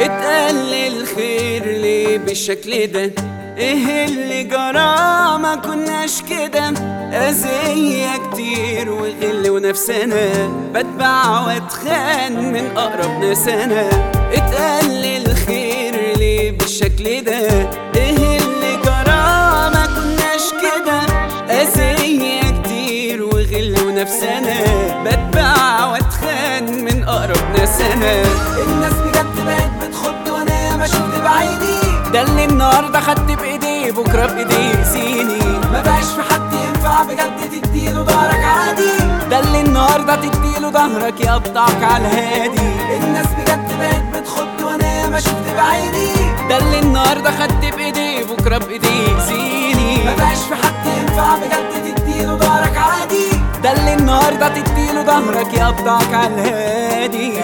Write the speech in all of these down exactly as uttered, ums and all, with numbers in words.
اتقل الخير ليه بالشكل ده؟ ايه اللي جرى ما كناش كده؟ اذية كتير وغل ونفسنا، بتباع واتخان من اقرب ناس انا. اتقل الخير ليه بالشكل ده؟ ايه اللي جرى ما كناش كده؟ اذية كتير وغل ونفسنا، بتباع واتخان من اقرب ناس انا. الناس بجد بقت بتخد وانا ما شفت بعيني، ده اللي النهارده خدت بايديه بكره بايديه يسيني. ما بقاش في حد ينفع بجد تديله ضهرك عادي، ده اللي النهارده تديله ظهرك يقطعك على الهادي. الناس بجد بقت بتخد وانا ما شفت بعيني، ده اللي النهارده خدت بايديه بكره بايديه يسيني. ما بقاش في حد ينفع بجد تديله ضهرك عادي، ده اللي النهارده تديله ظهرك يقطعك على الهادي.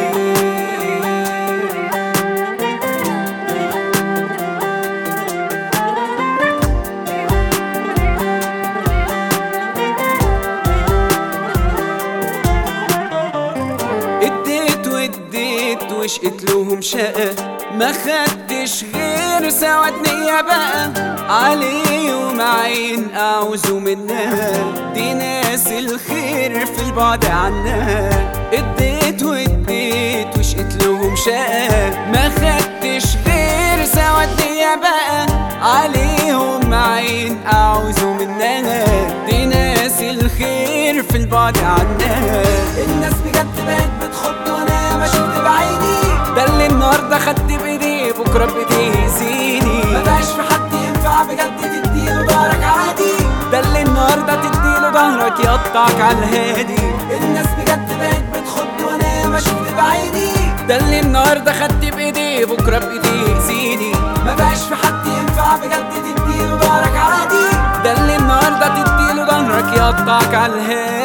اديت واديت وشقت لهم شقة، ما خدتش غير سواد نية بقى. عليهم عين اعوذ منها، دي ناس الخير في البعد عنها. اديت واديت وشقت لهم شقة، ما خدتش غير سواد نية بقى. عليهم عين اعوذ منها، دي ناس الخير في البعد عنها. الناس بجد بقت بتخد وانا ما شفت بعيني، ده اللي النهارده خدت بايديه بكره بايديه يزيني. ما بقاش في حد ينفع بجد تديله ضهرك عادي، ده اللي النهارده تديله ظهرك يقطعك على الهادي. الناس بجد بقت بتخد وانا ما شفت بعيني، ده اللي النهارده خدت بايديه بكره بايديه يزيني. ما بقاش في حد ينفع بجد تديله ضهرك عادي، ده اللي النهارده تديله ظهرك يقطعك على الهادي.